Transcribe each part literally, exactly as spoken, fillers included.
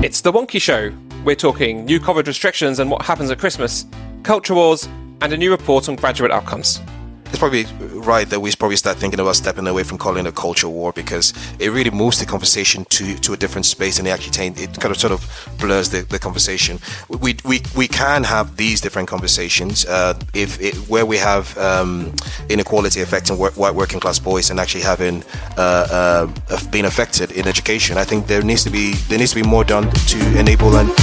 It's The Wonky Show. We're talking new COVID restrictions and what happens at Christmas, culture wars, and a new report on graduate outcomes. It's probably right that we probably start thinking about stepping away from calling it a culture war, because it really moves the conversation to, to a different space, and it actually taint, it kind of sort of blurs the, the conversation. We we we can have these different conversations uh, if it, where we have um, inequality affecting work, white working class boys and actually having uh, uh, been affected in education. I think there needs to be there needs to be more done to enable and.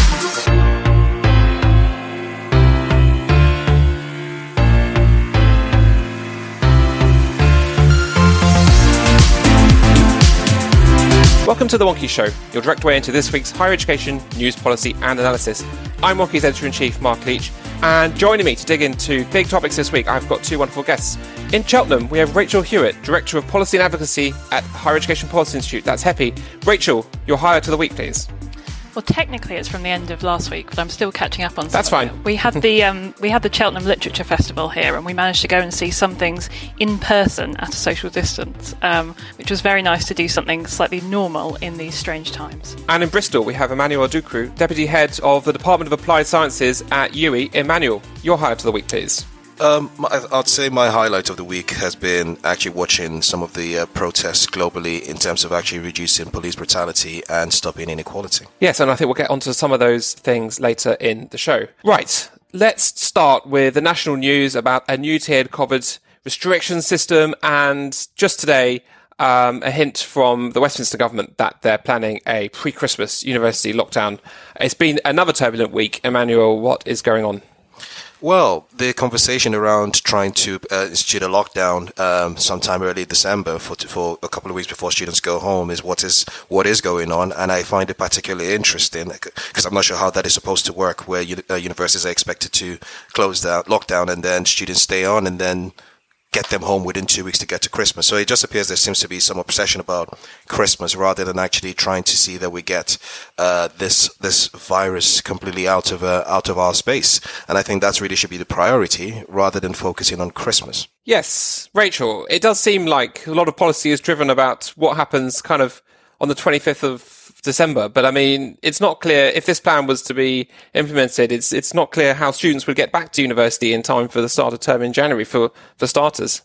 Welcome to The Wonky Show, your direct way into this week's higher education news, policy and analysis. I'm Wonky's Editor-in-Chief, Mark Leach, and joining me to dig into big topics this week, I've got two wonderful guests. In Cheltenham, we have Rachel Hewitt, Director of Policy and Advocacy at Higher Education Policy Institute, that's H E P I. Rachel, your hire to the week, please. Well, technically it's from the end of last week, but I'm still catching up on some. That's fine. It. We had the um, we had the Cheltenham Literature Festival here, and we managed to go and see some things in person at a social distance, um, which was very nice to do something slightly normal in these strange times. And in Bristol, we have Emmanuel Ducru, Deputy Head of the Department of Applied Sciences at U I. Emmanuel, your hire to the week, please. Um, I'd say my highlight of the week has been actually watching some of the uh, protests globally in terms of actually reducing police brutality and stopping inequality. Yes, and I think we'll get onto some of those things later in the show. Right, let's start with the national news about a new tiered COVID restriction system, and just today, um, a hint from the Westminster government that they're planning a pre-Christmas university lockdown. It's been another turbulent week. Emmanuel, what is going on? Well, the conversation around trying to uh, institute a lockdown um, sometime early December for for a couple of weeks before students go home is what is what is going on, and I find it particularly interesting because I'm not sure how that is supposed to work, where uh, universities are expected to close down, lockdown, and then students stay on, and then get them home within two weeks to get to Christmas. So it just appears there seems to be some obsession about Christmas rather than actually trying to see that we get uh, this this virus completely out of uh, out of our space. And I think that really should be the priority rather than focusing on Christmas. Yes, Rachel, it does seem like a lot of policy is driven about what happens kind of on the twenty-fifth of December, but I mean, it's not clear if this plan was to be implemented. It's it's not clear how students would get back to university in time for the start of term in January. For for starters,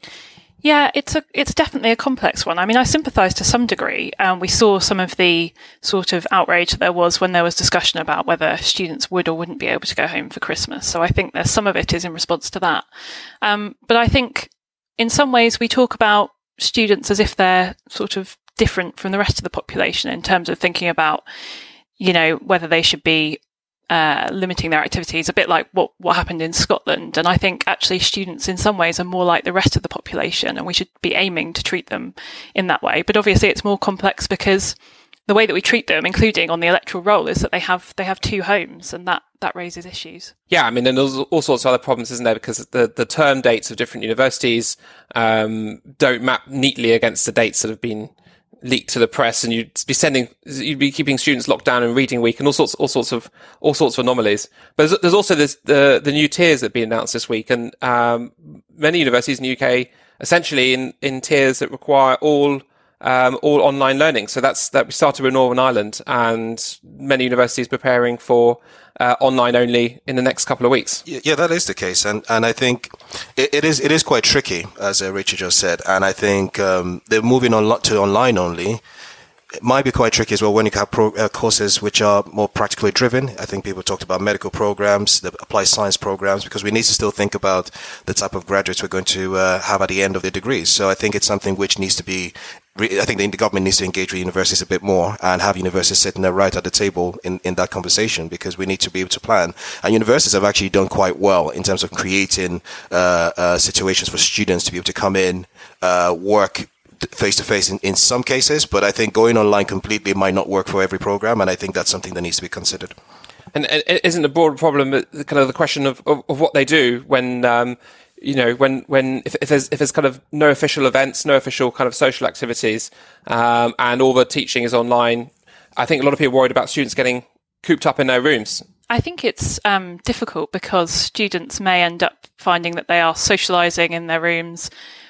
yeah, it's a it's definitely a complex one. I mean, I sympathise to some degree. Um, we saw some of the sort of outrage that there was when there was discussion about whether students would or wouldn't be able to go home for Christmas. So I think there's some of it is in response to that. Um, but I think in some ways we talk about students as if they're sort of different from the rest of the population in terms of thinking about, you know, whether they should be uh, limiting their activities, a bit like what, what happened in Scotland. And I think actually students in some ways are more like the rest of the population, and we should be aiming to treat them in that way. But obviously it's more complex because the way that we treat them, including on the electoral roll, is that they have they have two homes, and that, that raises issues. Yeah, I mean, and there's all sorts of other problems, isn't there? Because the, the term dates of different universities um, don't map neatly against the dates that have been leaked to the press, and you'd be sending, you'd be keeping students locked down in reading week, and all sorts, all sorts of, all sorts of anomalies. But there's, there's also this, the the new tiers that have been announced this week, and um, many universities in the U K essentially in in tiers that require all um, all online learning. So that's that we started with Northern Ireland, and many universities preparing for Uh, online only in the next couple of weeks. Yeah, that is the case, and and I think it, it is it is quite tricky, as uh, Richard just said, and I think um, they're moving on to online only. It might be quite tricky as well when you have pro, uh, courses which are more practically driven. I think people talked about medical programs, the applied science programs, because we need to still think about the type of graduates we're going to uh, have at the end of their degrees. So I think it's something which needs to be, I think the government needs to engage with universities a bit more and have universities sitting there right at the table in, in that conversation, because we need to be able to plan. And universities have actually done quite well in terms of creating uh, uh, situations for students to be able to come in, uh, work face-to-face in, in some cases, but I think going online completely might not work for every program, and I think that's something that needs to be considered. And, and isn't the broader problem kind of the question of, of, of what they do when, um, you know, when, when if, if there's if there's kind of no official events, no official kind of social activities, um, and all the teaching is online? I think a lot of people are worried about students getting cooped up in their rooms. I think it's um, difficult because students may end up finding that they are socialising in their rooms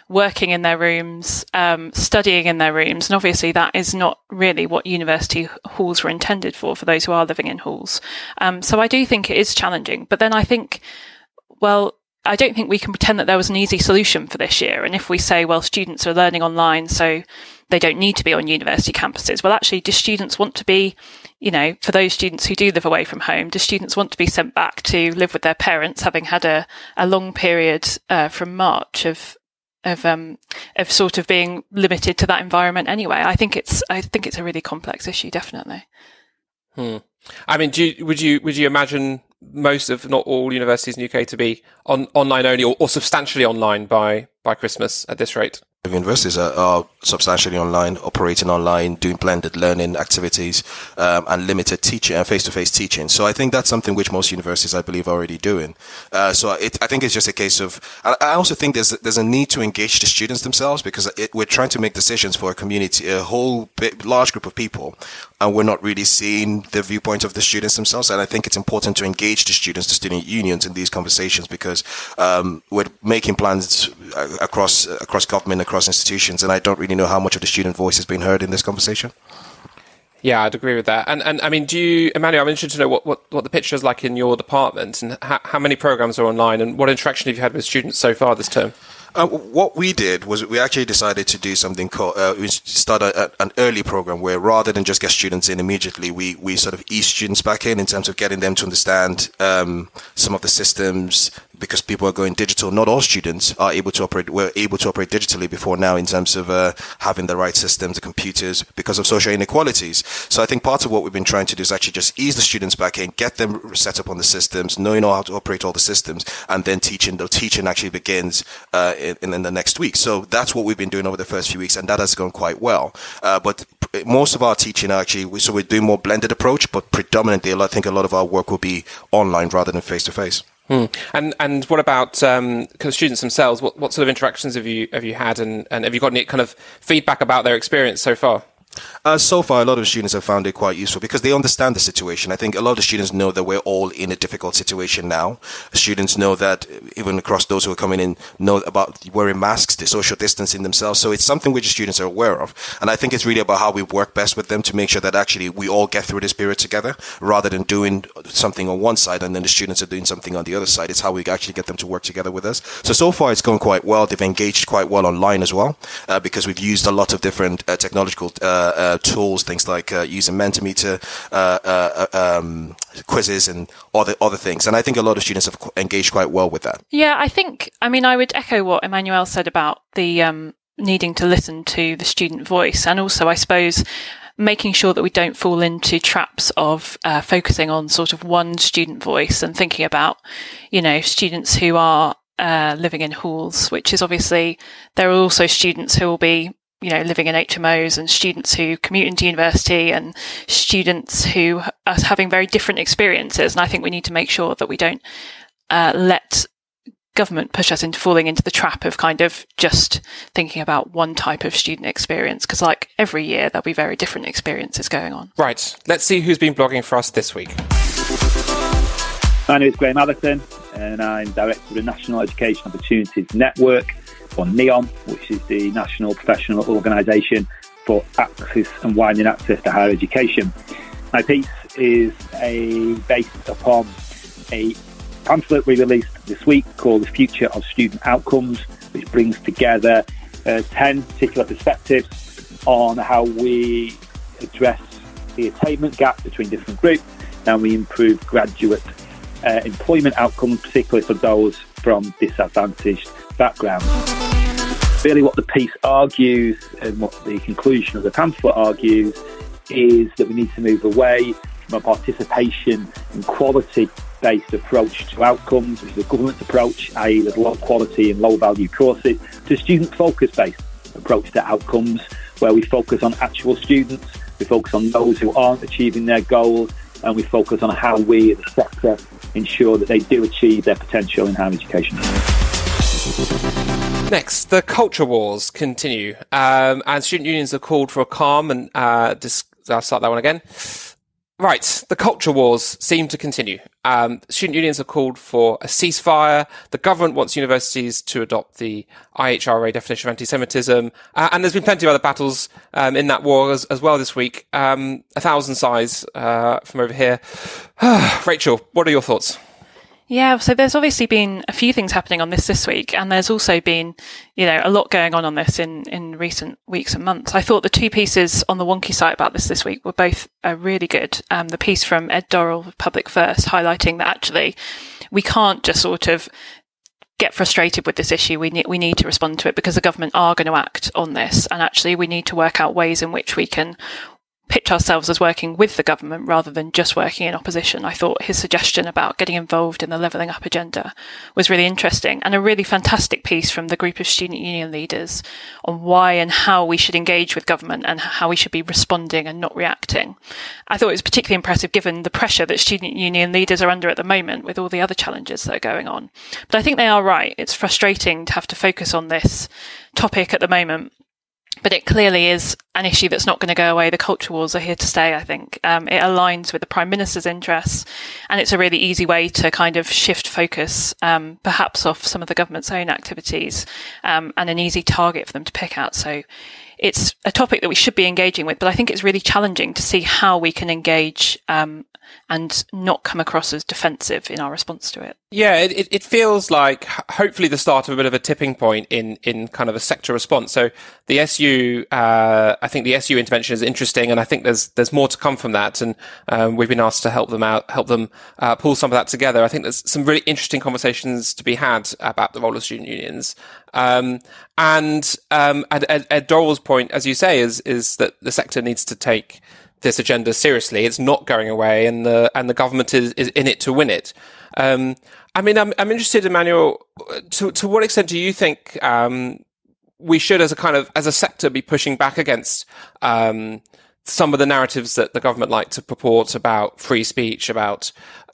working in their rooms, um, studying in their rooms. And obviously that is not really what university halls were intended for, for those who are living in halls. Um, so I do think it is challenging. But then I think, well, I don't think we can pretend that there was an easy solution for this year. And if we say, well, students are learning online, so they don't need to be on university campuses. Well, actually, do students want to be, you know, for those students who do live away from home, do students want to be sent back to live with their parents, having had a, a long period uh, from March of of um of sort of being limited to that environment anyway? I think it's I think it's a really complex issue, definitely. Hmm. I mean, do you, would you would you imagine most, if not all, universities in the U K to be on online only, or, or substantially online by by Christmas at this rate? Universities are, are substantially online, operating online, doing blended learning activities, um, and limited teaching and face-to-face teaching. So I think that's something which most universities, I believe, are already doing. Uh, so it, I think it's just a case of. I, I also think there's there's a need to engage the students themselves, because it, we're trying to make decisions for a community, a whole big, large group of people, and we're not really seeing the viewpoint of the students themselves. And I think it's important to engage the students, the student unions, in these conversations, because um, we're making plans across across government, across institutions, and I don't really know how much of the student voice has been heard in this conversation. Yeah, I'd agree with that. And and I mean, do you, Emmanuel, I'm interested to know what, what, what the picture is like in your department, and how, how many programs are online, and what interaction have you had with students so far this term? Uh, what we did was we actually decided to do something called, uh, we started a, an early program where, rather than just get students in immediately, we, we sort of ease students back in in terms of getting them to understand um, some of the systems, because people are going digital. Not all students are able to operate, were able to operate digitally before now, in terms of uh, having the right systems, the computers, because of social inequalities. So I think part of what we've been trying to do is actually just ease the students back in, get them set up on the systems, knowing how to operate all the systems, and then teaching. The teaching actually begins uh, in, in the next week. So that's what we've been doing over the first few weeks, and that has gone quite well. Uh, but most of our teaching actually, so we're doing more blended approach, but predominantly, I think a lot of our work will be online rather than face to face. Hmm. And and what about um, kind of students themselves? What what sort of interactions have you have you had, and, and have you got any kind of feedback about their experience so far? Uh, so far, a lot of students have found it quite useful because they understand the situation. I think a lot of the students know that we're all in a difficult situation now. Students know that, even across those who are coming in, know about wearing masks, the social distancing themselves. So it's something which the students are aware of. And I think it's really about how we work best with them to make sure that actually we all get through this period together, rather than doing something on one side and then the students are doing something on the other side. It's how we actually get them to work together with us. So, so far it's gone quite well. They've engaged quite well online as well, uh, because we've used a lot of different uh, technological uh, uh, tools, things like uh, using Mentimeter, uh, uh, um, quizzes, and other other things. And I think a lot of students have engaged quite well with that. Yeah, I think, I mean, I would echo what Emmanuel said about the um, needing to listen to the student voice, and also, I suppose, making sure that we don't fall into traps of uh, focusing on sort of one student voice and thinking about, you know, students who are uh, living in halls, which is obviously, there are also students who will be, you know, living in H M Os, and students who commute into university, and students who are having very different experiences. And I think we need to make sure that we don't uh, let government push us into falling into the trap of kind of just thinking about one type of student experience, because like every year there'll be very different experiences going on. Right. Let's see who's been blogging for us this week. My name is Graham Atherton, and I'm Director of the National Education Opportunities Network, or NEOM, which is the National Professional Organisation for Access and Widening Access to Higher Education. My piece is a based upon a pamphlet we released this week called The Future of Student Outcomes, which brings together uh, ten particular perspectives on how we address the attainment gap between different groups, and we improve graduate uh, employment outcomes, particularly for those from disadvantaged backgrounds. Really what the piece argues, and what the conclusion of the pamphlet argues, is that we need to move away from a participation and quality-based approach to outcomes, which is a government approach, that is there's low quality and low value courses, to a student-focused-based approach to outcomes, where we focus on actual students, we focus on those who aren't achieving their goals, and we focus on how we as a sector ensure that they do achieve their potential in higher education. Next, the culture wars continue, um, and student unions have called for a calm and uh, dis- I'll start that one again. Right, the culture wars seem to continue. Um, student unions have called for a ceasefire. The government wants universities to adopt the I H R A definition of anti-Semitism. Uh, and there's been plenty of other battles um, in that war as, as well this week. Um, a thousand sighs uh, from over here. Rachel, what are your thoughts? Yeah, so there's obviously been a few things happening on this this week, and there's also been, you know, a lot going on on this in, in recent weeks and months. I thought the two pieces on the Wonky site about this this week were both uh, really good. Um, the piece from Ed Dorrell of Public First highlighting that actually we can't just sort of get frustrated with this issue. We need, we need to respond to it because the government are going to act on this, and actually we need to work out ways in which we can pitch ourselves as working with the government rather than just working in opposition. I thought his suggestion about getting involved in the levelling up agenda was really interesting, and a really fantastic piece from the group of student union leaders on why and how we should engage with government and how we should be responding and not reacting. I thought it was particularly impressive given the pressure that student union leaders are under at the moment with all the other challenges that are going on. But I think they are right. It's frustrating to have to focus on this topic at the moment, but it clearly is an issue that's not going to go away. The culture wars are here to stay, I think. Um, it aligns with the Prime Minister's interests, and it's a really easy way to kind of shift focus, um, perhaps off some of the government's own activities, um, and an easy target for them to pick at. So it's a topic that we should be engaging with, but I think it's really challenging to see how we can engage um, and not come across as defensive in our response to it. Yeah, it, it feels like hopefully the start of a bit of a tipping point in, in kind of a sector response. So the S U, uh, I think the S U intervention is interesting, and I think there's there's more to come from that. And um, we've been asked to help them out, help them uh, pull some of that together. I think there's some really interesting conversations to be had about the role of student unions. Um, and um, Ed, Ed, Ed Dorrell's point, as you say, is is that the sector needs to take this agenda seriously. It's not going away, and the and the government is, is in it to win it. Um, I mean, I'm I'm interested, Emmanuel. To to what extent do you think um, we should, as a kind of as a sector, be pushing back against um, some of the narratives that the government like to purport about free speech, about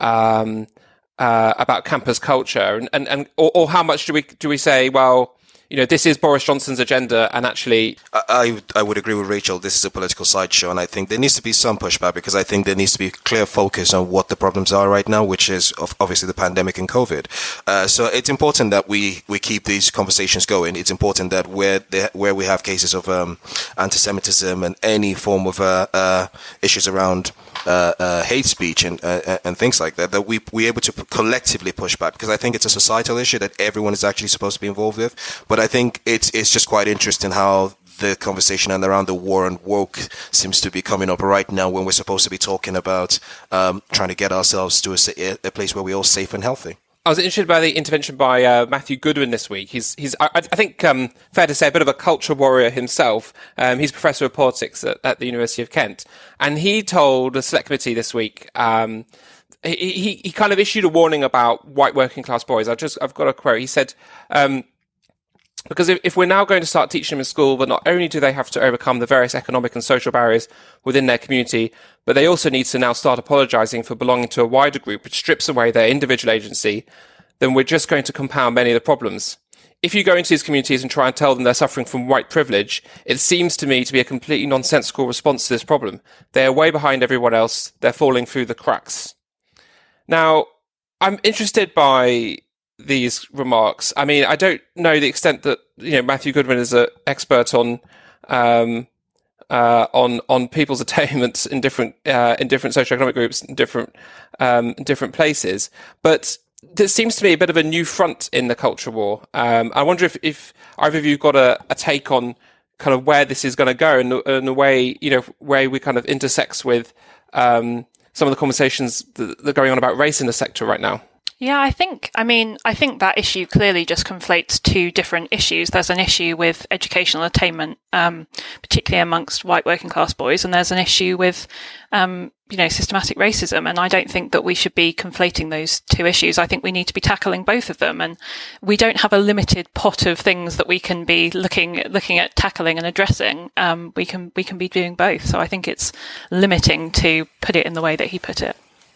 um, uh, about campus culture, and and, and or, or how much do we do we say, well, you know, this is Boris Johnson's agenda, and actually... I, I, I would agree with Rachel. This is a political sideshow, and I think there needs to be some pushback, because I think there needs to be clear focus on what the problems are right now, which is obviously the pandemic and COVID. Uh, so it's important that we, we keep these conversations going. It's important that where they, where we have cases of um, anti-Semitism and any form of uh, uh, issues around uh, uh, hate speech and uh, and things like that, that we we're able to collectively push back, because I think it's a societal issue that everyone is actually supposed to be involved with. But I think it's it's just quite interesting how the conversation and around the war and woke seems to be coming up right now, when we're supposed to be talking about um, trying to get ourselves to a, a place where we're all safe and healthy. I was interested by the intervention by uh, Matthew Goodwin this week. He's, he's, I, I think, um, fair to say, a bit of a culture warrior himself. Um, he's professor of politics at, at the University of Kent, and he told a select committee this week. Um, he, he, he kind of issued a warning about white working class boys. I've just, I've got a quote. He said, um, because if, if we're now going to start teaching them in school that not only do they have to overcome the various economic and social barriers within their community, but they also need to now start apologising for belonging to a wider group which strips away their individual agency, then we're just going to compound many of the problems. If you go into these communities and try and tell them they're suffering from white privilege, it seems to me to be a completely nonsensical response to this problem. They are way behind everyone else. They're falling through the cracks. Now, I'm interested by these remarks. I mean, I don't know the extent that, you know, Matthew Goodwin is an expert on um, uh, on on people's attainments in different uh, in different socioeconomic groups, in different um, different places. But there seems to be a bit of a new front in the culture war. Um, I wonder if, if either of you got a, a take on kind of where this is going to go, and the, and the way, you know, where we kind of intersects with um, some of the conversations that, that are going on about race in the sector right now. Yeah, I think, I mean, I think that issue clearly just conflates two different issues. There's an issue with educational attainment, um, particularly amongst white working class boys, and there's an issue with, um, you know, systematic racism. And I don't think that we should be conflating those two issues. I think we need to be tackling both of them. And we don't have a limited pot of things that we can be looking, looking at tackling and addressing. Um, we can, we can be doing both. So I think it's limiting to put it in the way that he put it.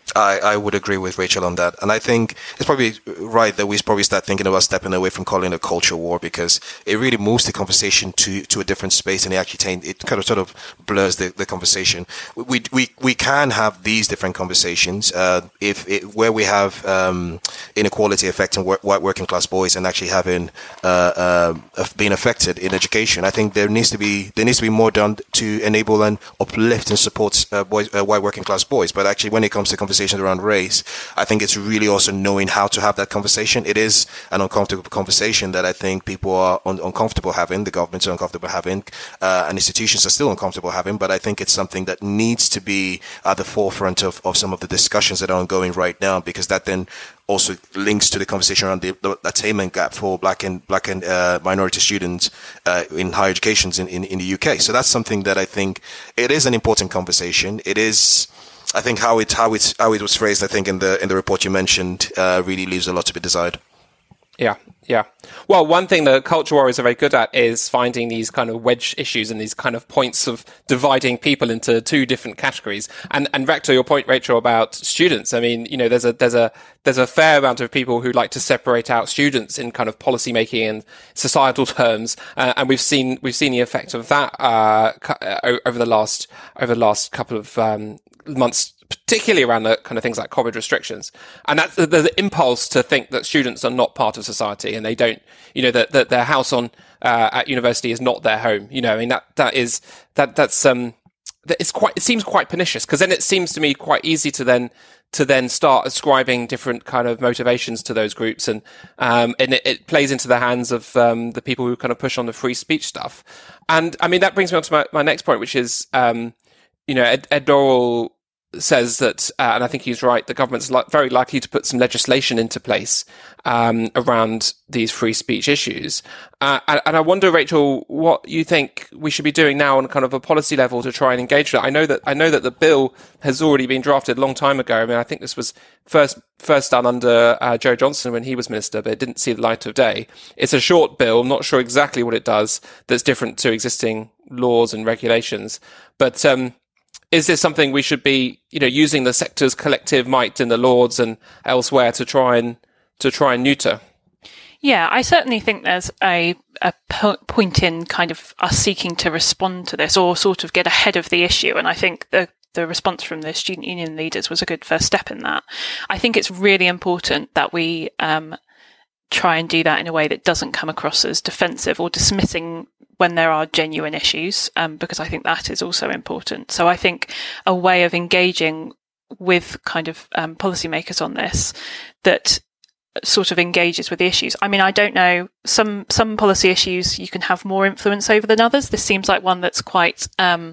I, I would agree with Rachel on that. And I think it's probably right that we probably start thinking about stepping away from calling it a culture war, because it really moves the conversation to, to a different space, and it actually taint, it kind of sort of blurs the, the conversation. We, we, we can have these different conversations, uh, if it, where we have, um, inequality affecting work, white working class boys and actually having, uh, uh, being affected in education. I think there needs to be, there needs to be more done to enable and uplift and support, uh, boys, uh, white working class boys. But actually, when it comes to conversations around race, I think it's really also knowing how to have that conversation. It is an uncomfortable conversation that I think people are un- uncomfortable having, the governments are uncomfortable having, uh, and institutions are still uncomfortable having, but I think it's something that needs to be at the forefront of, of some of the discussions that are ongoing right now, because that then also links to the conversation around the, the attainment gap for black and black and uh, minority students uh, in higher educations in, in, in the U K. So that's something that I think it is an important conversation. It is, I think how it how it how it was phrased, I think in the in the report you mentioned, uh, really leaves a lot to be desired. Yeah, yeah. Well, one thing that culture warriors are very good at is finding these kind of wedge issues and these kind of points of dividing people into two different categories. And and back to your point, Rachel, about students. I mean, you know, there's a there's a there's a fair amount of people who like to separate out students in kind of policy making and societal terms, uh, and we've seen we've seen the effect of that uh, over the last over the last couple of um, months, particularly around the kind of things like COVID restrictions. And that's the, the impulse to think that students are not part of society and they don't, you know, that, that their house on, uh, at university is not their home. You know, I mean, that, that is, that, that's, um, that it's quite, it seems quite pernicious, because then it seems to me quite easy to then, to then start ascribing different kind of motivations to those groups. And, um, and it, it plays into the hands of, um, the people who kind of push on the free speech stuff. And I mean, that brings me on to my, my next point, which is, um, you know, Ed, Ed Dorrell says that, uh, and I think he's right, the government's li- very likely to put some legislation into place um, around these free speech issues. Uh, and, and I wonder, Rachel, what you think we should be doing now on kind of a policy level to try and engage with it. I know that I know that the bill has already been drafted a long time ago. I mean, I think this was first first done under uh, Joe Johnson when he was minister, but it didn't see the light of day. It's a short bill. I'm not sure exactly what it does that's different to existing laws and regulations, but um, is this something we should be, you know, using the sector's collective might in the Lords and elsewhere to try and to try and neuter? Yeah, I certainly think there's a, a po- point in kind of us seeking to respond to this or sort of get ahead of the issue. And I think the the response from the student union leaders was a good first step in that. I think it's really important that we um, try and do that in a way that doesn't come across as defensive or dismissing when there are genuine issues, um, because I think that is also important. So I think a way of engaging with kind of um, policymakers on this that sort of engages with the issues. I mean, I don't know, some some policy issues you can have more influence over than others. This seems like one that's quite um,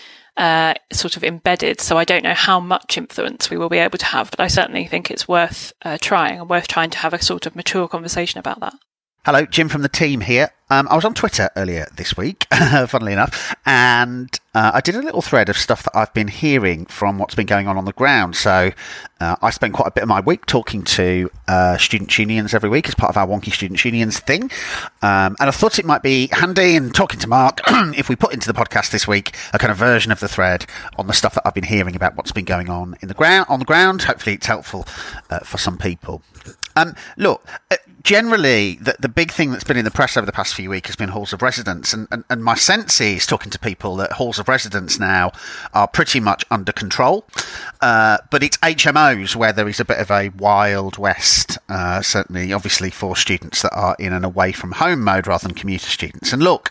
uh, sort of embedded, so I don't know how much influence we will be able to have, but I certainly think it's worth uh, trying and worth trying to have a sort of mature conversation about that. Hello, Jim from the team here. Um, I was on Twitter earlier this week, funnily enough, and uh, I did a little thread of stuff that I've been hearing from what's been going on on the ground. So uh, I spend quite a bit of my week talking to uh, student unions every week as part of our Wonky Student Unions thing. Um, and I thought it might be handy in talking to Mark if we put into the podcast this week a kind of version of the thread on the stuff that I've been hearing about what's been going on in the ground on the ground. Hopefully it's helpful uh, for some people. Um, look, uh, generally, the, the big thing that's been in the press over the past few weeks has been halls of residence. And, and, and my sense is, talking to people, that halls of residence now are pretty much under control. Uh, but it's H M Os where there is a bit of a wild west, uh, certainly, obviously, for students that are in an away from home mode rather than commuter students. And look,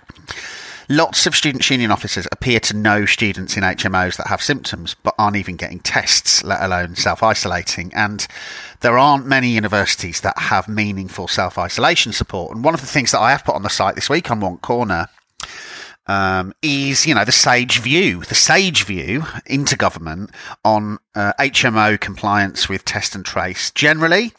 lots of student union officers appear to know students in H M Os that have symptoms but aren't even getting tests, let alone self-isolating. And there aren't many universities that have meaningful self-isolation support. And one of the things that I have put on the site this week on One Corner um, is, you know, the sage view, the sage view into government on uh, H M O compliance with test and trace generally.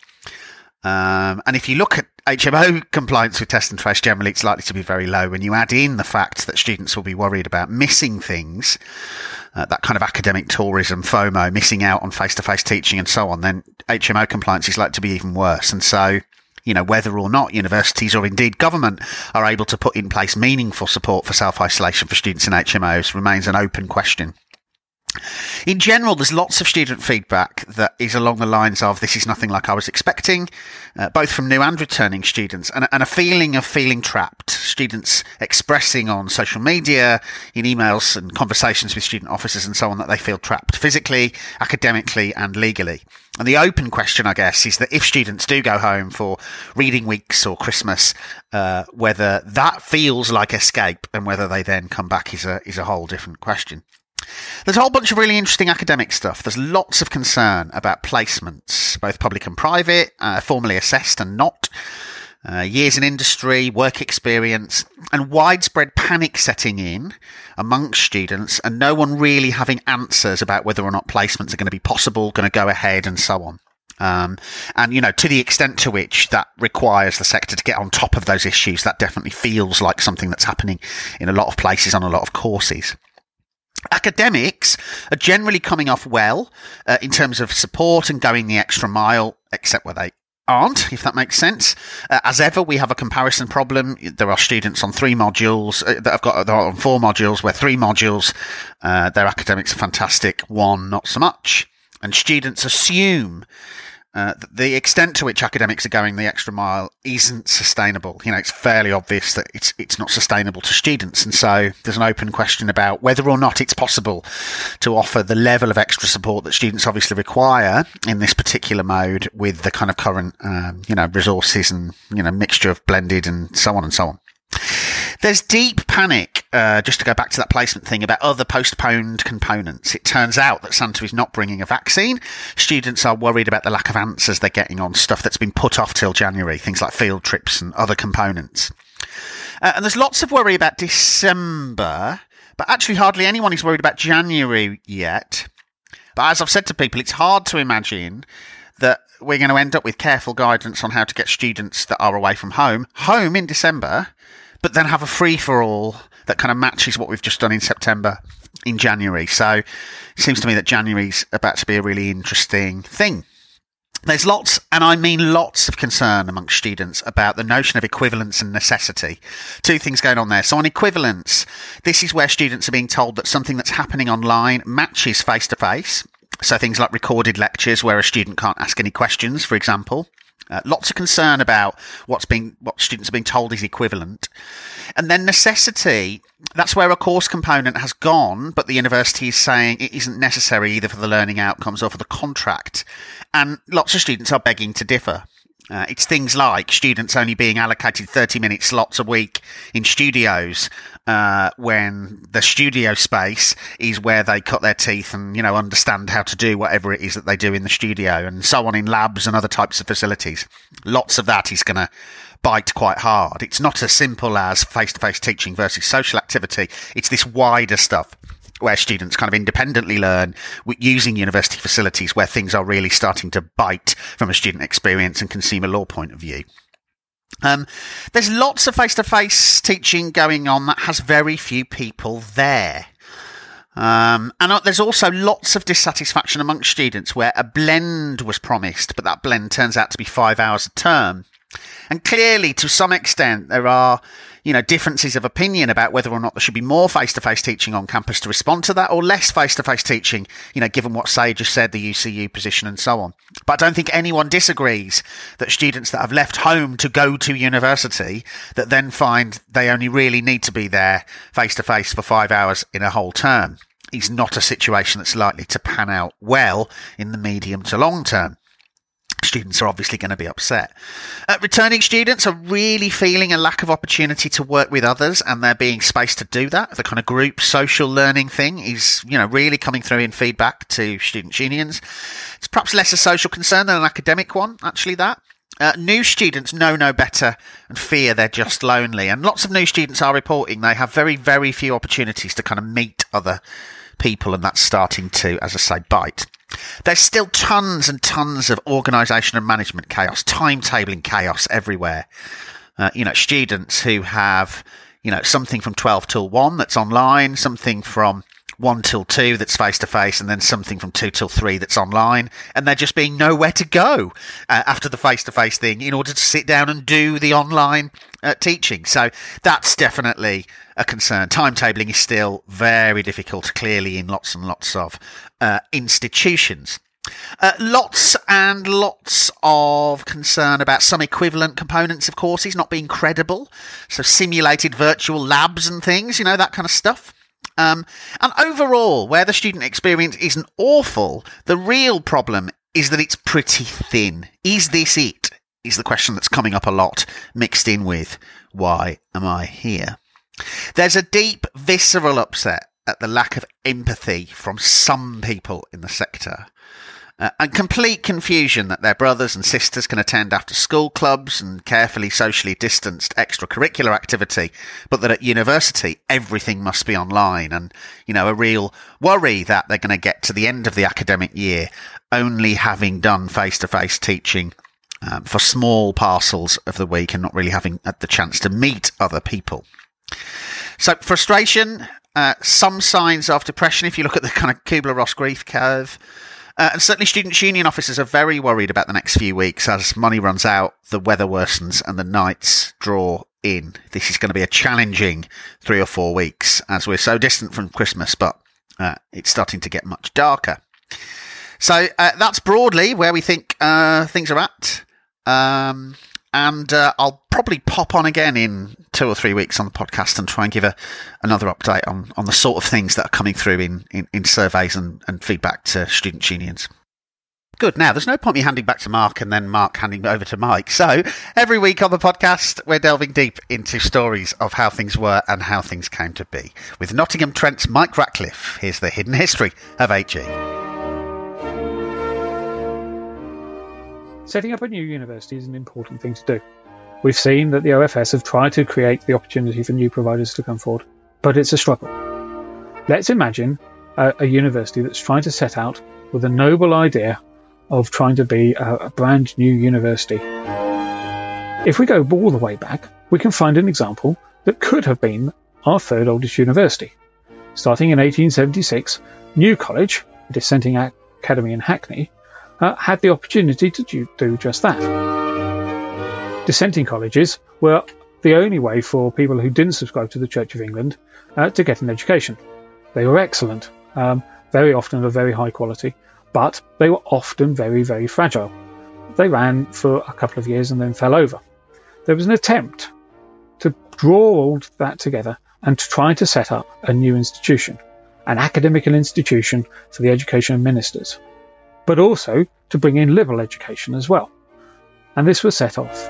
Um, and if you look at H M O compliance with test and trace generally, it's likely to be very low. When you add in the fact that students will be worried about missing things, uh, that kind of academic tourism, FOMO, missing out on face-to-face teaching and so on, then H M O compliance is likely to be even worse. And so, you know, whether or not universities or indeed government are able to put in place meaningful support for self-isolation for students in H M Os remains an open question. In general, there's lots of student feedback that is along the lines of this is nothing like I was expecting, uh, both from new and returning students, and, and a feeling of feeling trapped. Students expressing on social media, in emails and conversations with student officers and so on, that they feel trapped physically, academically and legally. And the open question, I guess, is that if students do go home for reading weeks or Christmas, uh, whether that feels like escape and whether they then come back is a is a whole different question. There's a whole bunch of really interesting academic stuff. There's lots of concern about placements, both public and private, uh, formally assessed and not, uh, years in industry, work experience, and widespread panic setting in amongst students and no one really having answers about whether or not placements are going to be possible, going to go ahead and so on. Um, and, you know, to the extent to which that requires the sector to get on top of those issues, that definitely feels like something that's happening in a lot of places on a lot of courses. Academics are generally coming off well uh, in terms of support and going the extra mile, except where they aren't, if that makes sense. Uh, as ever, we have a comparison problem. There are students on three modules uh, that have got they're on four modules, where three modules, uh, their academics are fantastic, one not so much. And students assume Uh, the extent to which academics are going the extra mile isn't sustainable. You know, it's fairly obvious that it's it's not sustainable to students. And so there's an open question about whether or not it's possible to offer the level of extra support that students obviously require in this particular mode with the kind of current, um, you know, resources and, you know, mixture of blended and so on and so on. There's deep panic, uh, just to go back to that placement thing, about other postponed components. It turns out that Santa is not bringing a vaccine. Students are worried about the lack of answers they're getting on stuff that's been put off till January, things like field trips and other components. Uh, and there's lots of worry about December, but actually hardly anyone is worried about January yet. But as I've said to people, it's hard to imagine that we're going to end up with careful guidance on how to get students that are away from home, home in December, but then have a free-for-all that kind of matches what we've just done in September in January. So it seems to me that January's about to be a really interesting thing. There's lots, and I mean lots, of concern amongst students about the notion of equivalence and necessity. Two things going on there. So on equivalence, this is where students are being told that something that's happening online matches face-to-face. So things like recorded lectures where a student can't ask any questions, for example. Uh, lots of concern about what's being, what students are being told is equivalent. And then necessity, that's where a course component has gone, but the university is saying it isn't necessary either for the learning outcomes or for the contract. And lots of students are begging to differ. Uh, it's things like students only being allocated thirty minute slots a week in studios, uh, when the studio space is where they cut their teeth and, you know, understand how to do whatever it is that they do in the studio, and so on in labs and other types of facilities. Lots of that is going to bite quite hard. It's not as simple as face-to-face teaching versus social activity. It's this wider stuff where students kind of independently learn using university facilities, where things are really starting to bite from a student experience and consumer law point of view. Um, there's lots of face-to-face teaching going on that has very few people there. Um, and there's also lots of dissatisfaction amongst students where a blend was promised, but that blend turns out to be five hours a term. And clearly, to some extent, there are, you know, differences of opinion about whether or not there should be more face-to-face teaching on campus to respond to that, or less face-to-face teaching, you know, given what Sage just said, the U C U position and so on. But I don't think anyone disagrees that students that have left home to go to university, that then find they only really need to be there face-to-face for five hours in a whole term, is not a situation that's likely to pan out well in the medium to long term. Students are obviously going to be upset. Uh, returning students are really feeling a lack of opportunity to work with others, and there being space to do that. The kind of group social learning thing is, you know, really coming through in feedback to student unions. It's perhaps less a social concern than an academic one, actually, that. Uh, new students know no better and fear they're just lonely. And lots of new students are reporting they have very, very few opportunities to kind of meet other people, and that's starting to, as I say, bite. There's still tons and tons of organisation and management chaos, timetabling chaos everywhere. Uh, you know, students who have, you know, something from twelve till one that's online, something from one till two that's face-to-face and then something from two till three that's online, and there just being nowhere to go uh, after the face-to-face thing in order to sit down and do the online uh, teaching. So that's definitely a concern. Timetabling is still very difficult, clearly, in lots and lots of uh, institutions. Uh, lots and lots of concern about some equivalent components of courses not being credible. So simulated virtual labs and things, you know, that kind of stuff. Um, and overall, where the student experience isn't awful, the real problem is that it's pretty thin. Is this it? Is the question that's coming up a lot, mixed in with, why am I here? There's a deep, visceral upset at the lack of empathy from some people in the sector. Uh, and complete confusion that their brothers and sisters can attend after school clubs and carefully socially distanced extracurricular activity, but that at university everything must be online, and, you know, a real worry that they're going to get to the end of the academic year only having done face-to-face teaching um, for small parcels of the week and not really having had the chance to meet other people. So frustration, uh, some signs of depression if you look at the kind of Kubler-Ross grief curve. Uh, and certainly Students' Union officers are very worried about the next few weeks as money runs out, the weather worsens and the nights draw in. This is going to be a challenging three or four weeks as we're so distant from Christmas, but uh, it's starting to get much darker. So uh, that's broadly where we think uh, things are at. Um, and uh, I'll probably pop on again in two or three weeks on the podcast and try and give a, another update on, on the sort of things that are coming through in, in, in surveys and, and feedback to student unions. Good. Now, there's no point me handing back to Mark and then Mark handing over to Mike. So every week on the podcast, we're delving deep into stories of how things were and how things came to be. With Nottingham Trent's Mike Ratcliffe, here's the hidden history of H E. Setting up a new university is an important thing to do. We've seen that the O F S have tried to create the opportunity for new providers to come forward, but it's a struggle. Let's imagine a, a university that's trying to set out with a noble idea of trying to be a, a brand new university. If we go all the way back, we can find an example that could have been our third oldest university. Starting in eighteen seventy-six, New College, a dissenting academy in Hackney, Uh, had the opportunity to do, do just that. Dissenting colleges were the only way for people who didn't subscribe to the Church of England uh, to get an education. They were excellent, um, very often of very high quality, but they were often very, very fragile. They ran for a couple of years and then fell over. There was an attempt to draw all that together and to try to set up a new institution, an academical institution for the education of ministers, but also to bring in liberal education as well. And this was set off.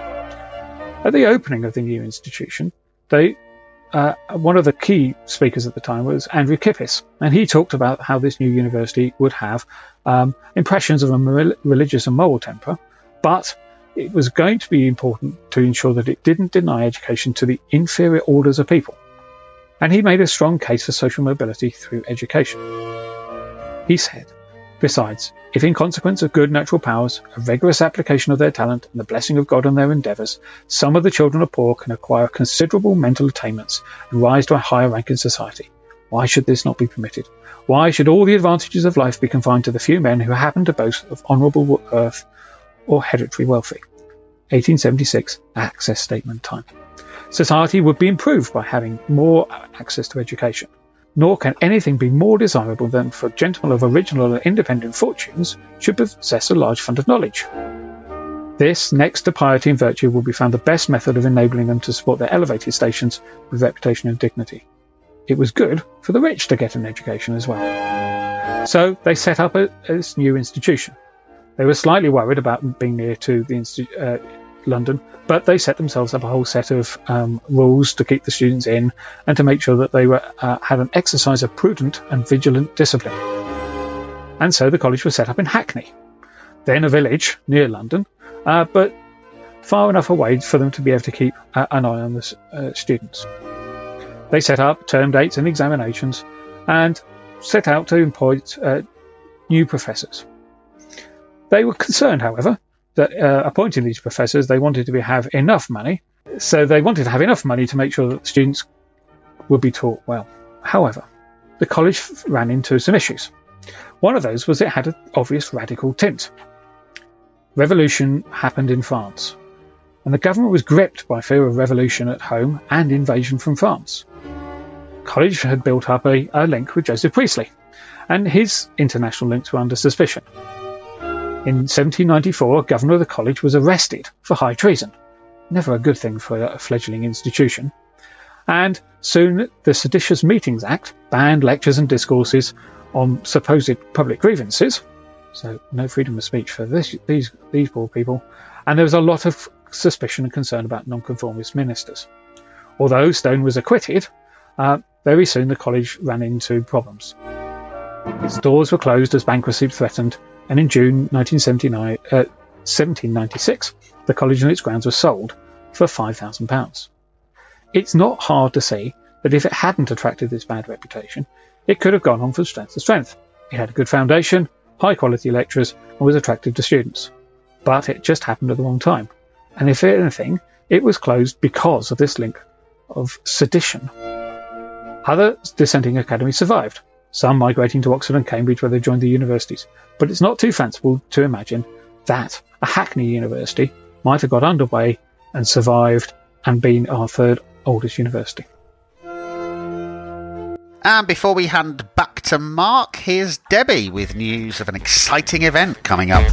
At the opening of the new institution, they, uh, one of the key speakers at the time was Andrew Kippis, and he talked about how this new university would have um, impressions of a religious and moral temper, but it was going to be important to ensure that it didn't deny education to the inferior orders of people. And he made a strong case for social mobility through education. He said, besides, if in consequence of good natural powers, a rigorous application of their talent, and the blessing of God on their endeavours, some of the children of poor can acquire considerable mental attainments and rise to a higher rank in society, why should this not be permitted? Why should all the advantages of life be confined to the few men who happen to boast of honourable birth or hereditary wealthy? eighteen seventy-six, Access Statement time. Society would be improved by having more access to education. Nor can anything be more desirable than for gentlemen of original and independent fortunes should possess a large fund of knowledge. This, next to piety and virtue, will be found the best method of enabling them to support their elevated stations with reputation and dignity. It was good for the rich to get an education as well. So they set up a, this new institution. They were slightly worried about being near to the institu- uh, London, but they set themselves up a whole set of um, rules to keep the students in and to make sure that they were uh, had an exercise of prudent and vigilant discipline. And so the college was set up in Hackney, then a village near London, uh, but far enough away for them to be able to keep uh, an eye on the uh, students. They set up term dates and examinations and set out to employ uh, new professors. They were concerned, however, that uh, appointing these professors, they wanted to be, have enough money. So they wanted to have enough money to make sure that the students would be taught well. However, the college ran into some issues. One of those was it had an obvious radical tint. Revolution happened in France, and the government was gripped by fear of revolution at home and invasion from France. College had built up a, a link with Joseph Priestley, and his international links were under suspicion. In seventeen ninety-four, a governor of the college was arrested for high treason. Never a good thing for a fledgling institution. And soon the Seditious Meetings Act banned lectures and discourses on supposed public grievances. So no freedom of speech for this, these, these poor people. And there was a lot of suspicion and concern about nonconformist ministers. Although Stone was acquitted, uh, very soon the college ran into problems. Its doors were closed as bankruptcy threatened, and in June nineteen seventy-nine, uh, seventeen ninety-six, the college and its grounds were sold for five thousand pounds. It's not hard to see that if it hadn't attracted this bad reputation, it could have gone on from strength to strength. It had a good foundation, high-quality lecturers, and was attractive to students. But it just happened at the wrong time. And if anything, it was closed because of this link of sedition. Other dissenting academies survived, some migrating to Oxford and Cambridge where they joined the universities. But it's not too fanciful to imagine that a Hackney university might have got underway and survived and been our third oldest university. And before we hand back to Mark, here's Debbie with news of an exciting event coming up.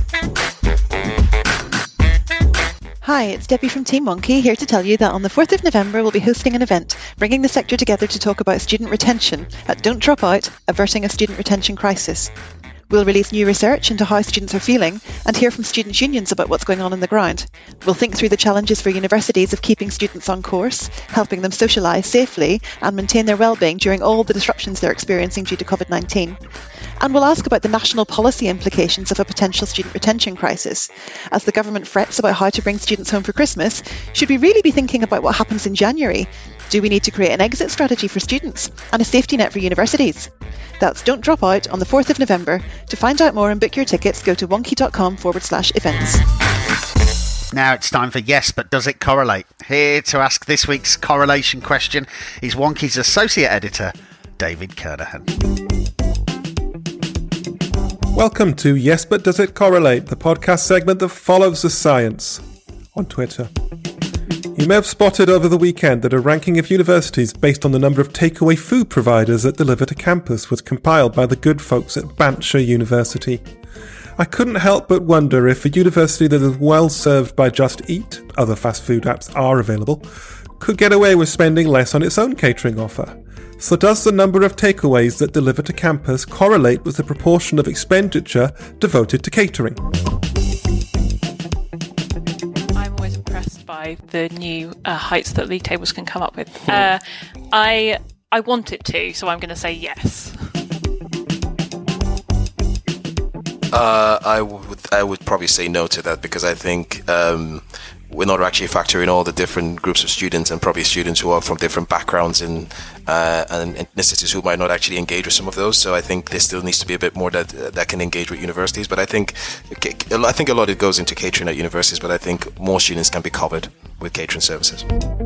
Hi, it's Debbie from Team Monkey, here to tell you that on the fourth of November we'll be hosting an event bringing the sector together to talk about student retention at Don't Drop Out, Averting a Student Retention Crisis. We'll release new research into how students are feeling and hear from students' unions about what's going on on the ground. We'll think through the challenges for universities of keeping students on course, helping them socialise safely and maintain their well-being during all the disruptions they're experiencing due to covid nineteen. And we'll ask about the national policy implications of a potential student retention crisis. As the government frets about how to bring students home for Christmas, should we really be thinking about what happens in January? Do we need to create an exit strategy for students and a safety net for universities? That's Don't Drop Out on the fourth of November. To find out more and book your tickets, go to wonky.com forward slash events. Now it's time for Yes, But Does It Correlate? Here to ask this week's correlation question is Wonky's Associate Editor, David Kernahan. Welcome to Yes, But Does It Correlate, the podcast segment that follows the science on Twitter. You may have spotted over the weekend that a ranking of universities based on the number of takeaway food providers that deliver to campus was compiled by the good folks at Banter University. I couldn't help but wonder if a university that is well served by Just Eat, other fast food apps are available, could get away with spending less on its own catering offer. So does the number of takeaways that deliver to campus correlate with the proportion of expenditure devoted to catering? I'm always impressed by the new uh, heights that league tables can come up with. Uh, I I want it to, so I'm going to say yes. Uh, I would I would probably say no to that because I think um, we're not actually factoring all the different groups of students and probably students who are from different backgrounds and uh, and ethnicities who might not actually engage with some of those. So I think there still needs to be a bit more that uh, that can engage with universities. But I think I think a lot of it goes into catering at universities. But I think more students can be covered with catering services.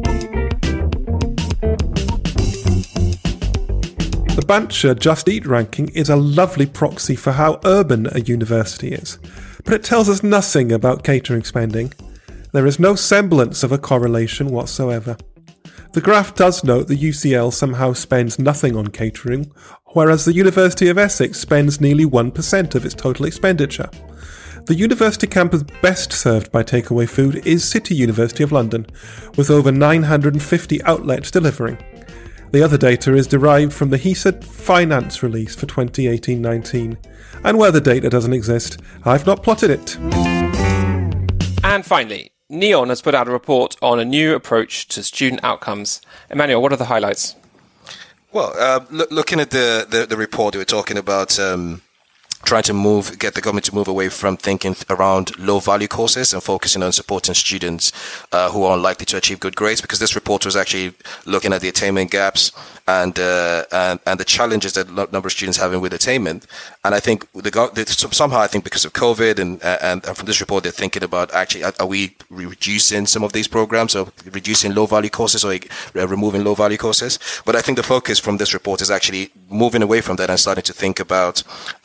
The Banter Just Eat ranking is a lovely proxy for how urban a university is, but it tells us nothing about catering spending. There is no semblance of a correlation whatsoever. The graph does note the U C L somehow spends nothing on catering, whereas the University of Essex spends nearly one percent of its total expenditure. The university campus best served by takeaway food is City University of London, with over nine hundred fifty outlets delivering. The other data is derived from the HESA finance release for twenty eighteen nineteen, and where the data doesn't exist, I've not plotted it. And finally, NEON has put out a report on a new approach to student outcomes. Emmanuel, what are the highlights? Well, uh, lo- looking at the, the, the report, we were talking about um, trying to move, get the government to move away from thinking around low value courses and focusing on supporting students uh, who are unlikely to achieve good grades, because this report was actually looking at the attainment gaps and uh, and, and the challenges that a number of students having with attainment. And I think the, the somehow I think because of COVID and, and and from this report, they're thinking about actually, are, are we reducing some of these programs, or reducing low value courses, or uh, removing low value courses? But I think the focus from this report is actually moving away from that and starting to think about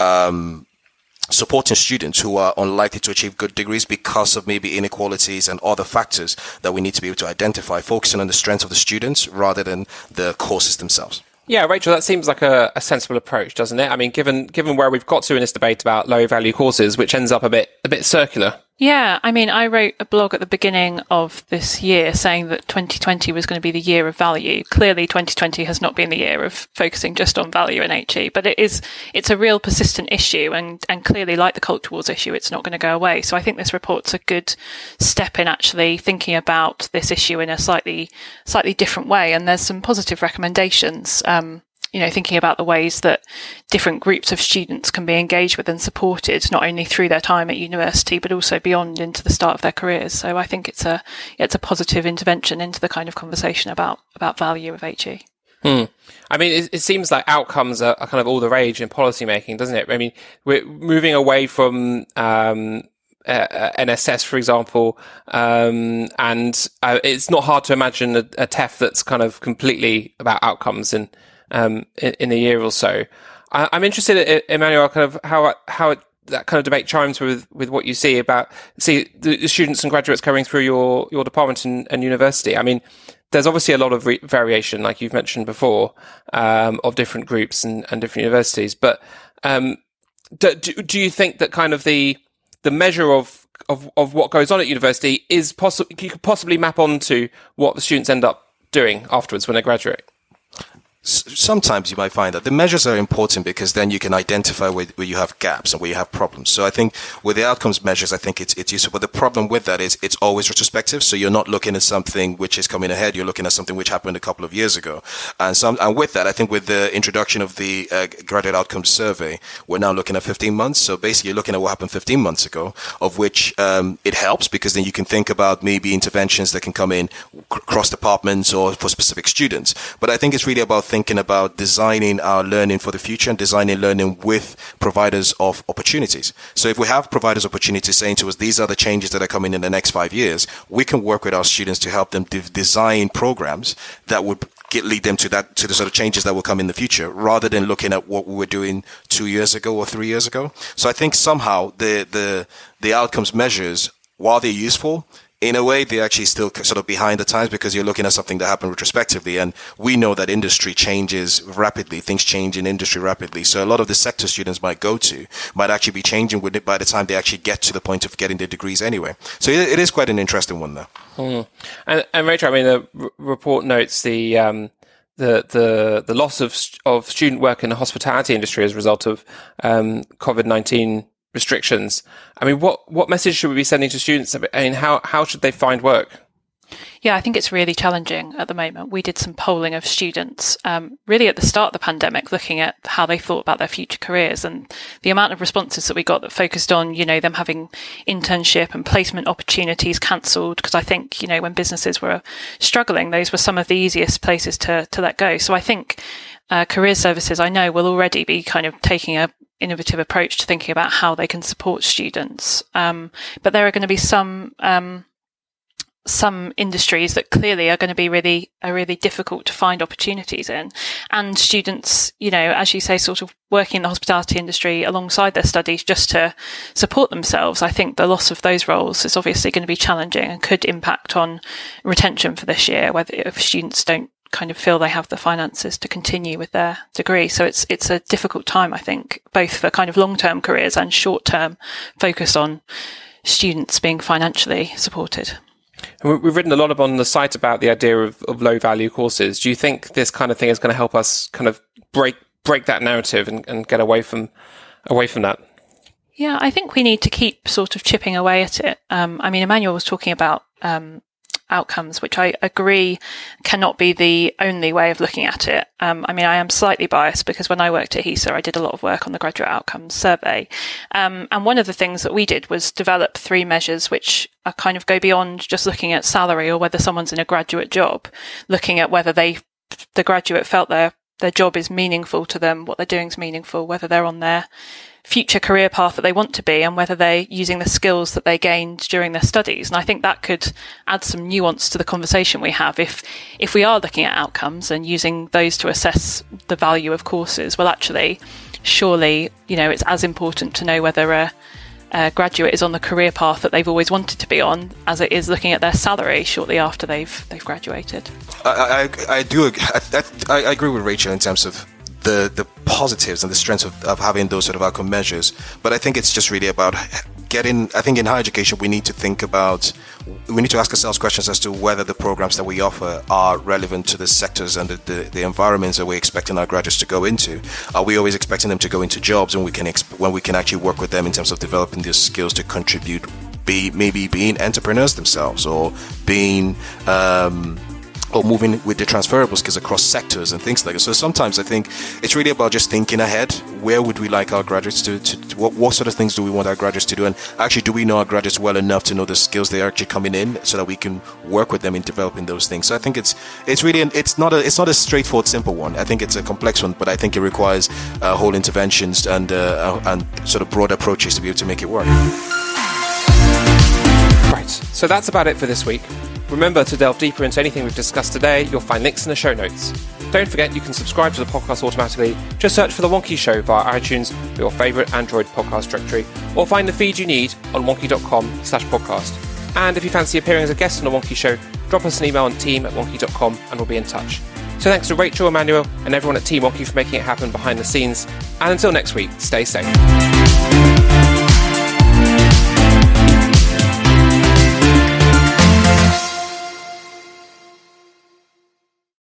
um, supporting students who are unlikely to achieve good degrees because of maybe inequalities and other factors that we need to be able to identify, focusing on the strengths of the students rather than the courses themselves. Yeah, Rachel, that seems like a, a sensible approach, doesn't it? I mean, given given where we've got to in this debate about low value courses, which ends up a bit a bit circular. Yeah, I mean, I wrote a blog at the beginning of this year saying that twenty twenty was going to be the year of value. Clearly, twenty twenty has not been the year of focusing just on value in H E, but it is, it's a real persistent issue, and, and clearly, like the culture wars issue, it's not going to go away. So I think this report's a good step in actually thinking about this issue in a slightly, slightly different way. And there's some positive recommendations, um, you know, thinking about the ways that different groups of students can be engaged with and supported, not only through their time at university, but also beyond into the start of their careers. So I think it's a it's a positive intervention into the kind of conversation about, about value of H E. Hmm. I mean, it, it seems like outcomes are, are kind of all the rage in policy making, doesn't it? I mean, we're moving away from um, uh, N S S, for example, um, and uh, it's not hard to imagine a, a T E F that's kind of completely about outcomes and Um, in, in a year or so. I, I'm interested, Emmanuel, kind of how how it, that kind of debate chimes with, with what you see about see the, the students and graduates coming through your your department and, and university. I mean, there's obviously a lot of re- variation, like you've mentioned before, um, of different groups and, and different universities. But um, do, do you think that kind of the the measure of of, of what goes on at university is possible? You could possibly map onto what the students end up doing afterwards when they graduate? Sometimes you might find that the measures are important because then you can identify where, where you have gaps and where you have problems. So I think with the outcomes measures, I think it's, it's useful. But the problem with that is it's always retrospective. So you're not looking at something which is coming ahead. You're looking at something which happened a couple of years ago. And some, and with that, I think with the introduction of the uh, graduate outcomes survey, we're now looking at fifteen months. So basically you're looking at what happened fifteen months ago, of which um, it helps because then you can think about maybe interventions that can come in cross departments or for specific students. But I think it's really about thinking about designing our learning for the future and designing learning with providers of opportunities. So if we have providers of opportunities saying to us, these are the changes that are coming in the next five years, we can work with our students to help them de- design programs that would get, lead them to that, to the sort of changes that will come in the future, rather than looking at what we were doing two years ago or three years ago. So I think somehow the, the, the outcomes measures, while they're useful, in a way, they're actually still sort of behind the times because you're looking at something that happened retrospectively. And we know that industry changes rapidly. Things change in industry rapidly. So a lot of the sector students might go to might actually be changing with it by the time they actually get to the point of getting their degrees anyway. So it, it is quite an interesting one, though. Mm. And, and Rachel, I mean, the r- report notes the, um, the, the, the loss of, of student work in the hospitality industry as a result of, um, COVID nineteen restrictions. I mean, what, what message should we be sending to students? I mean, how, how should they find work? Yeah, I think it's really challenging at the moment. We did some polling of students, um, really at the start of the pandemic, looking at how they thought about their future careers, and the amount of responses that we got that focused on, you know, them having internship and placement opportunities cancelled. Because I think, you know, when businesses were struggling, those were some of the easiest places to, to let go. So I think uh, career services, I know, will already be kind of taking a innovative approach to thinking about how they can support students. Um, but there are going to be some, um, some industries that clearly are going to be really, are really difficult to find opportunities in. And students, you know, as you say, sort of working in the hospitality industry alongside their studies just to support themselves. I think the loss of those roles is obviously going to be challenging and could impact on retention for this year, whether if students don't kind of feel they have the finances to continue with their degree. So it's it's a difficult time, I think, both for kind of long-term careers and short-term focus on students being financially supported. We've written a lot up on the site about the idea of, of low-value courses. Do you think this kind of thing is going to help us kind of break break that narrative and, and get away from away from that? Yeah, I think we need to keep sort of chipping away at it. Um, I mean, Emmanuel was talking about um, outcomes, which I agree cannot be the only way of looking at it. Um, I mean, I am slightly biased because when I worked at HESA, I did a lot of work on the graduate outcomes survey. Um, and one of the things that we did was develop three measures which are kind of go beyond just looking at salary or whether someone's in a graduate job, looking at whether they, the graduate felt their, their job is meaningful to them, what they're doing is meaningful, whether they're on their future career path that they want to be, and whether they're using the skills that they gained during their studies. And I think that could add some nuance to the conversation we have. If if we are looking at outcomes and using those to assess the value of courses, well, actually, surely, you know, it's as important to know whether a, a graduate is on the career path that they've always wanted to be on as it is looking at their salary shortly after they've they've graduated. I I, I do I, I, I agree with Rachel in terms of the the positives and the strengths of, of having those sort of outcome measures, but I think it's just really about getting, I think in higher education we need to think about, we need to ask ourselves questions as to whether the programs that we offer are relevant to the sectors and the, the, the environments that we're expecting our graduates to go into. Are we always expecting them to go into jobs when we can exp- when we can actually work with them in terms of developing their skills to contribute, be maybe being entrepreneurs themselves, or being um or moving with the transferable skills across sectors and things like that. So sometimes I think it's really about just thinking ahead. Where would we like our graduates to, to, to what, what sort of things do we want our graduates to do? And actually, do we know our graduates well enough to know the skills they're actually coming in so that we can work with them in developing those things? So I think it's it's really, an, it's not a it's not a straightforward, simple one. I think it's a complex one, but I think it requires uh, whole interventions and, uh, and sort of broad approaches to be able to make it work. Right, so that's about it for this week. Remember to delve deeper into anything we've discussed today. You'll find links in the show notes. Don't forget you can subscribe to the podcast automatically. Just search for The Wonky Show via iTunes or your favourite Android podcast directory, or find the feed you need on wonky.com slash podcast. And if you fancy appearing as a guest on The Wonky Show, drop us an email on team at wonky dot com and we'll be in touch. So thanks to Rachel, Emmanuel and everyone at Team Wonky for making it happen behind the scenes. And until next week, stay safe.